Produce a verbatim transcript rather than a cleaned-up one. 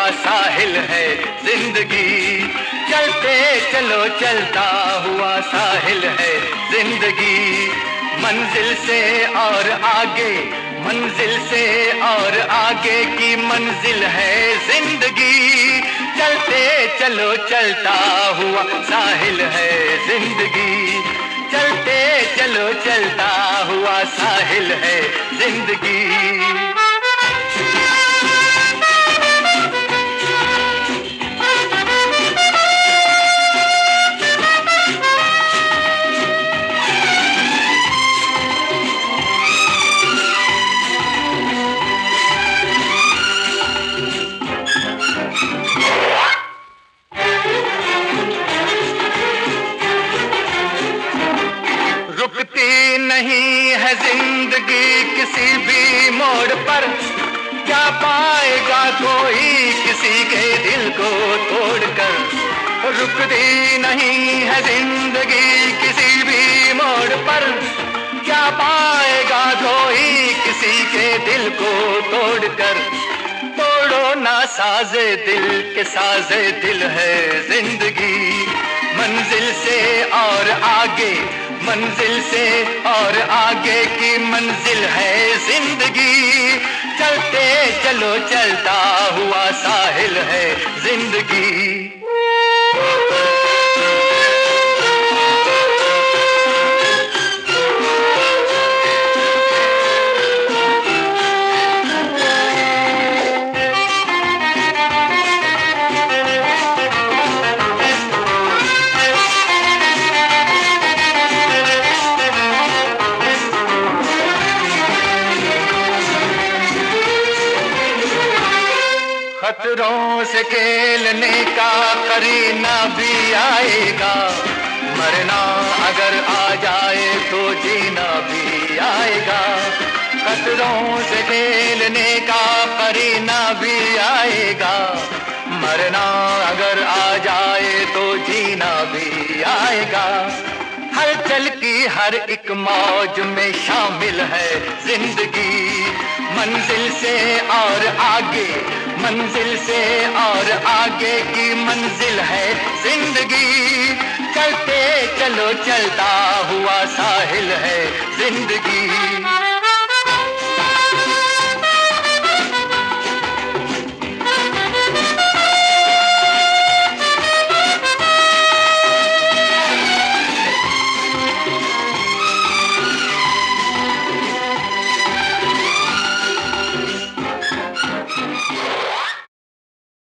हुआ साहिल है जिंदगी। चलते चलो चलता हुआ साहिल है जिंदगी। मंजिल से और आगे, मंजिल से और आगे की मंजिल है जिंदगी। चलते चलो चलता हुआ साहिल है जिंदगी। चलते चलो चलता हुआ साहिल है जिंदगी। रुकती नहीं है जिंदगी किसी भी मोड़ पर, क्या पाएगा कोई किसी के दिल को तोड़कर। रुकती नहीं है जिंदगी किसी भी मोड़ पर, क्या पाएगा कोई किसी के दिल को तोड़कर। तोड़ो ना साजे दिल के साजे दिल है जिंदगी। मंजिल से और आगे, मंजिल से और आगे की मंजिल है जिंदगी। चलते चलो चलता हुआ साहिल है जिंदगी। खतरों से खेलने का करीना भी आएगा। मरना अगर आ जाए तो जीना भी आएगा। खतरों से खेलने का करीना भी आएगा। मरना अगर आ जाए तो जीना भी आएगा। हलचल की हर एक मौज में शामिल है जिंदगी। मंजिल से और आगे, मंजिल से और आगे की मंजिल है जिंदगी। चलते चलो चलता हुआ साहिल है जिंदगी।